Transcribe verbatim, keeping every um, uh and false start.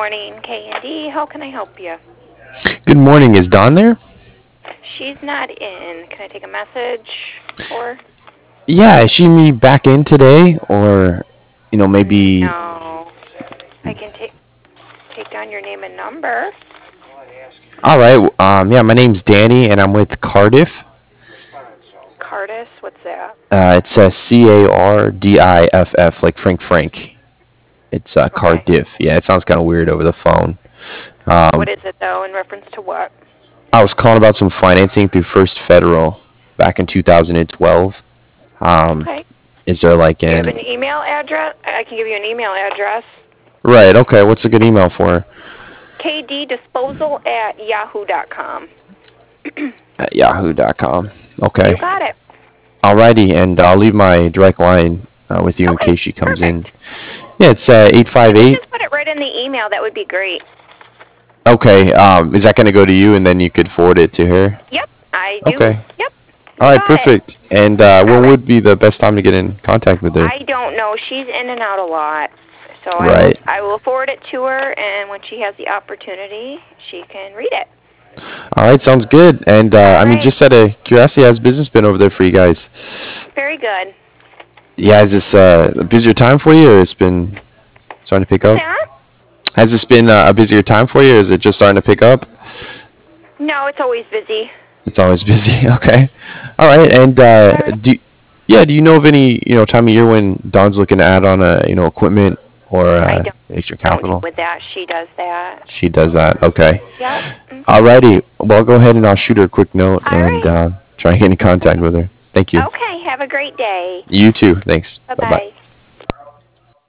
morning, K and D. How can I help you? Good morning. Is Dawn there? She's not in. Can I take a message for her? Yeah, is she me back in today, or you know maybe? No. I can take take down your name and number. All right. Um, yeah, my name's Danny, and I'm with Cardiff. Cardis, what's that? Uh, it says C A R D I F F, like Frank Frank. It's uh, Okay. Cardiff. Yeah, it sounds kind of weird over the phone. What Um, is it though? In reference to what? I was calling about some financing through First Federal back in two thousand twelve. Um, Okay. is there like Do you have an an email address? I can give you an email address. right? Okay, what's a good email for her? K D disposal at yahoo dot com. At yahoo dot com. You Okay. got it. Alrighty, and I'll leave my direct line uh, with you in Okay. case she comes in. Perfect. Yeah, it's uh, eight five If you eight. just put it right in the email, that would be great. Okay, um, is that going to go to you and then you could forward it to her? Yep, I do. Okay. Yep. You Alright, got it. perfect. And uh, All when right. would be the best time to get in contact with her? I don't know. She's in and out a lot. So I will, Right. I will forward it to her, and when she has the opportunity, she can read it. Alright, sounds good. And uh, I mean, Alright. just out of curiosity, how's business been over there for you guys? Very good. Yeah, is this uh, a busier time for you, or it's been starting to pick What's up? that? Has this been uh, a busier time for you, or is it just starting to pick up? No, it's always busy. It's always busy. Okay. All right. And uh, Alright. do yeah, do you know of any you know time of year when Dawn's looking to add on a you know equipment or I uh, don't, extra don't deal capital? with that. She does that. She does that. Okay. Yep. Mm. Alrighty. Well, I'll go ahead and I'll shoot her a quick note All and right. uh, try and get in contact with her. Thank you. Okay. Have a great day. You too. Thanks. Bye bye. Bye-bye.